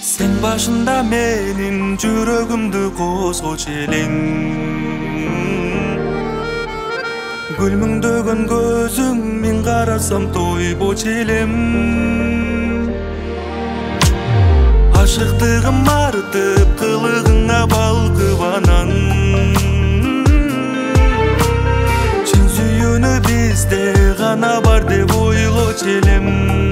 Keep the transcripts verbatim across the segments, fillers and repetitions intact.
Sen başında menin жүрөгүмдү козгочу элең. Гүлмүңдөгөн көзүң мен карасам тойбочу элем. Ашыктыгым артып кылыгыңа балкып анан. Чын сүйүүнү бизде гана бар деп ойлочу элем.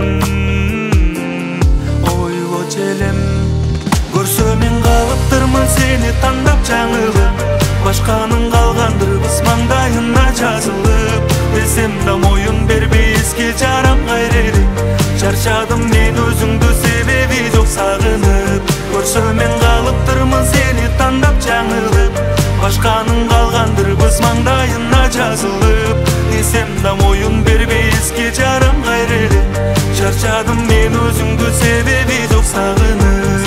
Ойлочу элем. Көрсө мен калыптырмын сени тандап жаңылып, башканын калгандырбыз маңдайына жазылып. Десем да моюн бербей эске жарам кайрелик. Чарчадым мен өзүңдү себеби жок сагынып. Көрсө мен калыптырмын сени тандап жаңылып, башканын калгандырбыз маңдайына жазылып. Десем да моюн бербей эске жарам кайрелик. Чарчадым мен өзүңдү себеби жок сагынып.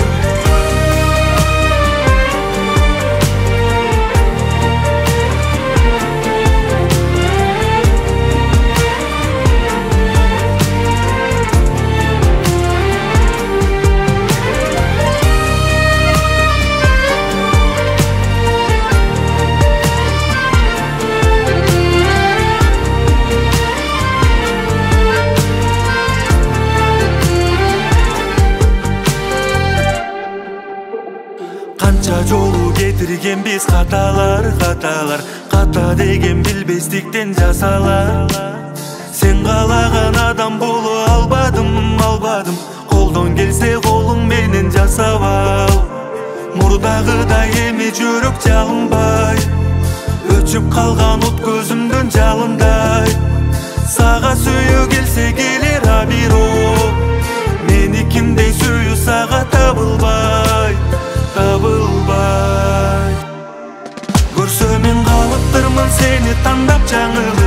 Канча жолу кетирген биз каталар, каталар. Ката деген билбестиктен жасалар. Сен каалаган адам боло албадым, албадым. Колдон келсе колуң менен жасап ал. Мурдагыдай эми жүрөк жалынбай, өчүп калган от көзүмдөн жалындай. Сага сүйүү келсе келер а бирок, меникиндей сүйүү сага табылбай, табылбай. Көрсө мен калыптырмын сени тандап жаңылып,